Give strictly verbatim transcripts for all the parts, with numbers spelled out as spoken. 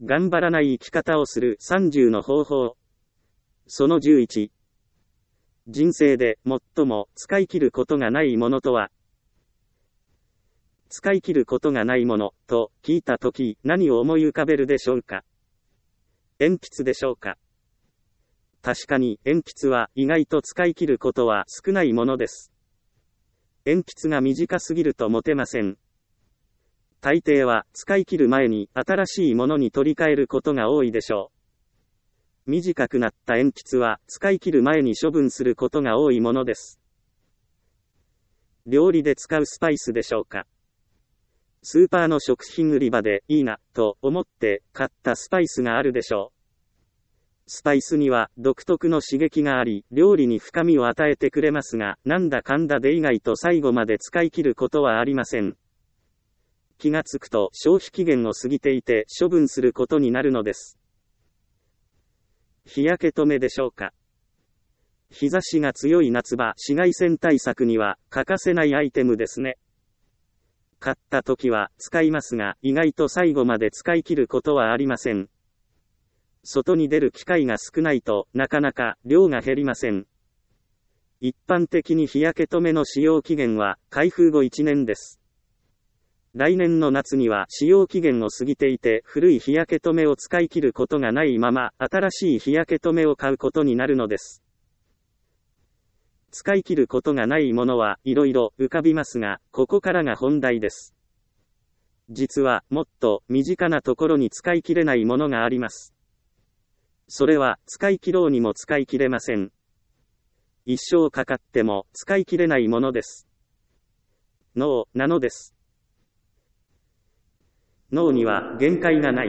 頑張らない生き方をするさんじゅうの方法。そのじゅういち。人生で最も使い切ることがないものとは。使い切ることがないものと聞いたとき何を思い浮かべるでしょうか。鉛筆でしょうか。確かに鉛筆は意外と使い切ることは少ないものです。鉛筆が短すぎると持てません。大抵は使い切る前に新しいものに取り替えることが多いでしょう。短くなった鉛筆は使い切る前に処分することが多いものです。料理で使うスパイスでしょうか。スーパーの食品売り場でいいなと思って買ったスパイスがあるでしょう。スパイスには独特の刺激があり、料理に深みを与えてくれますが、なんだかんだで意外と最後まで使い切ることはありません。気がつくと消費期限を過ぎていて処分することになるのです。日焼け止めでしょうか。日差しが強い夏場、紫外線対策には欠かせないアイテムですね。買った時は使いますが、意外と最後まで使い切ることはありません。外に出る機会が少ないとなかなか量が減りません。一般的に日焼け止めの使用期限は開封後いちねんです。来年の夏には使用期限を過ぎていて古い日焼け止めを使い切ることがないまま新しい日焼け止めを買うことになるのです。使い切ることがないものはいろいろ浮かびますが、ここからが本題です。実はもっと身近なところに使い切れないものがあります。それは使い切ろうにも使い切れません。一生かかっても使い切れないものです。脳なのです。脳には限界がない。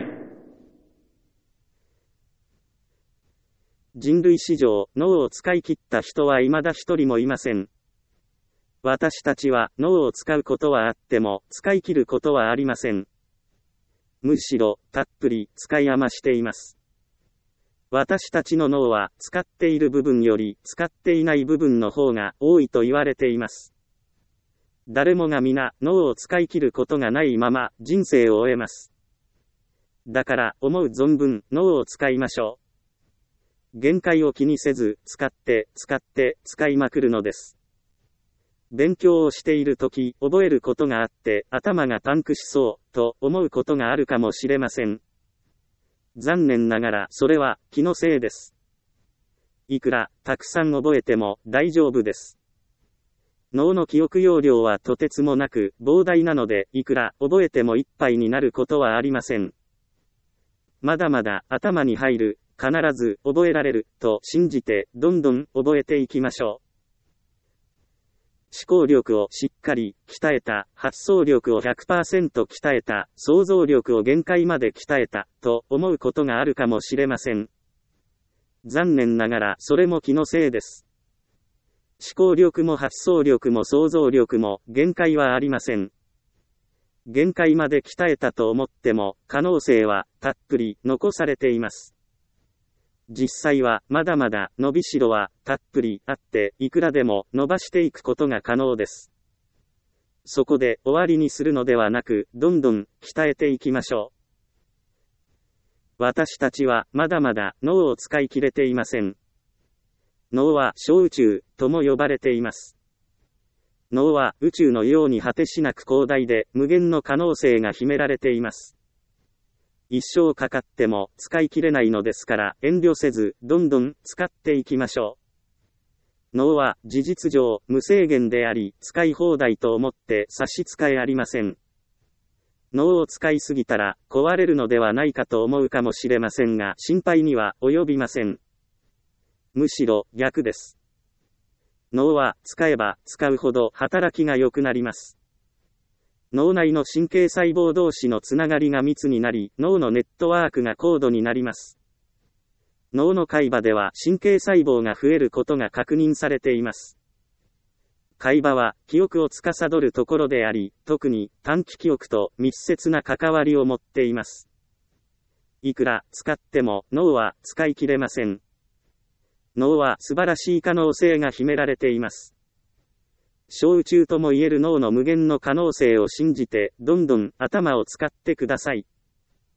人類史上、脳を使い切った人は未だ一人もいません。私たちは脳を使うことはあっても使い切ることはありません。むしろたっぷり使い余しています。私たちの脳は使っている部分より使っていない部分の方が多いと言われています。誰もが皆脳を使い切ることがないまま人生を終えます。だから思う存分脳を使いましょう。限界を気にせず使って使って使いまくるのです。勉強をしているとき覚えることがあって頭がパンクしそうと思うことがあるかもしれません。残念ながらそれは気のせいです。いくらたくさん覚えても大丈夫です。脳の記憶容量はとてつもなく膨大なので、いくら覚えてもいっぱいになることはありません。まだまだ頭に入る、必ず覚えられると信じてどんどん覚えていきましょう。思考力をしっかり鍛えた、発想力を ひゃくパーセント 鍛えた、想像力を限界まで鍛えた、と思うことがあるかもしれません。残念ながらそれも気のせいです。思考力も発想力も想像力も限界はありません。限界まで鍛えたと思っても可能性はたっぷり残されています。実際はまだまだ伸びしろはたっぷりあって、いくらでも伸ばしていくことが可能です。そこで終わりにするのではなく、どんどん鍛えていきましょう。私たちはまだまだ脳を使い切れていません。脳は小宇宙とも呼ばれています。脳は宇宙のように果てしなく広大で無限の可能性が秘められています。一生かかっても使い切れないのですから遠慮せずどんどん使っていきましょう。脳は事実上無制限であり使い放題と思って差し支えありません。脳を使いすぎたら壊れるのではないかと思うかもしれませんが心配には及びません。むしろ逆です。脳は使えば使うほど働きが良くなります。脳内の神経細胞同士のつながりが密になり、脳のネットワークが高度になります。脳の海馬では神経細胞が増えることが確認されています。海馬は記憶を司るところであり、特に短期記憶と密接な関わりを持っています。いくら使っても脳は使い切れません。脳は素晴らしい可能性が秘められています。小宇宙とも言える脳の無限の可能性を信じて、どんどん頭を使ってください。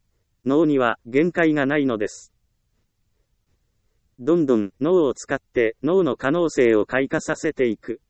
脳には限界がないのです。どんどん脳を使って脳の可能性を開花させていく。